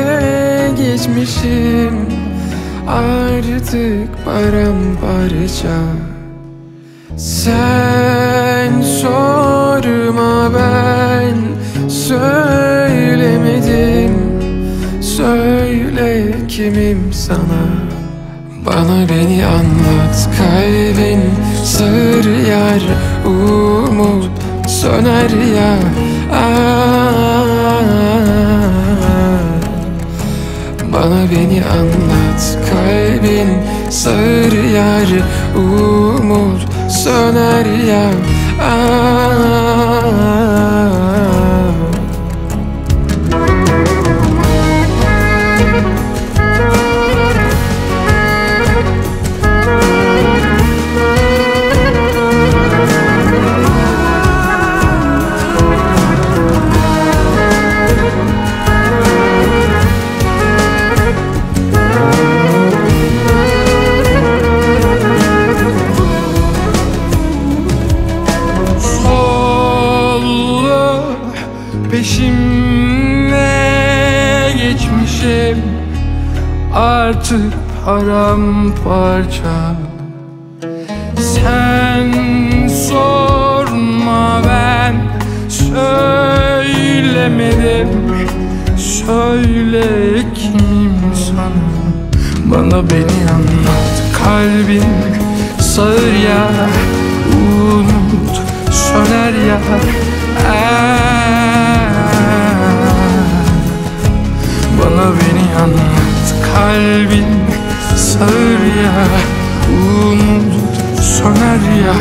geçmişim artık paramparça. Sen sorma, ben söylemedim. Söyle kimim sana? Bana beni anlat, kalbin sır yar, umut söner ya. Bana beni anlat, kalbin sır yar, umut söner ya. Peşimde geçmişim artık paramparça. Sen sorma, ben söylemedim. Söyle kimim sana? Bana beni anlat, kalbin sağır ya, umut söner ya. Bana beni anlat, kalbin sağır ya, umut söner ya.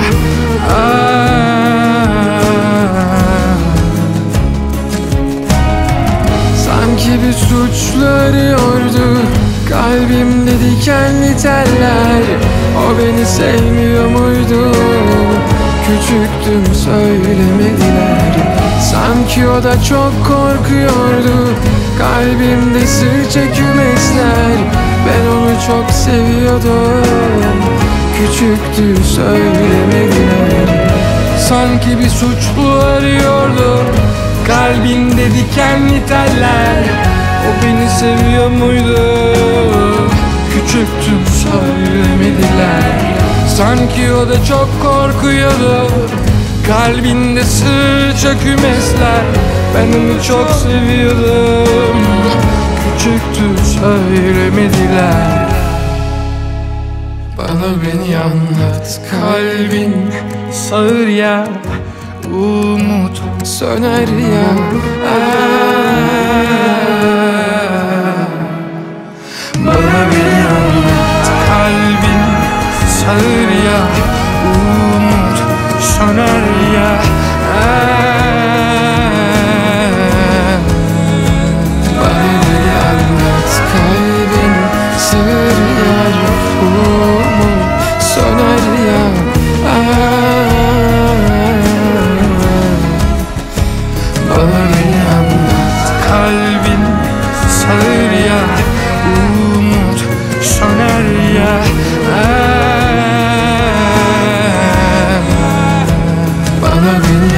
Sanki bir suçlu arıyordu kalbimde dikenli teller. O beni sevmiyor muydu? Küçüktüm, söylemediler. Sanki o da çok korkuyordu. Kalbimde sırça kümesler. Ben onu çok seviyordum. Küçüktü, söylemediler. Sanki bir suçlu arıyordu kalbinde dikenli teller. O beni seviyor muydu? Küçüktüm, söylemediler. Sanki o da çok korkuyordu. Kalbinde sırça kümesler. Ben onu çok seviyordum. Küçüktü, söylemediler. Bana beni anlat, kalbin sağır ya, umut söner ya. Bana beni anlat, kalbin sağır ya, umut söner ya. Bana beni anlat, kalbin sağır ya, umut söner ya. Bana beni anlat, kalbin sağır ya, umut söner ya. Bana beni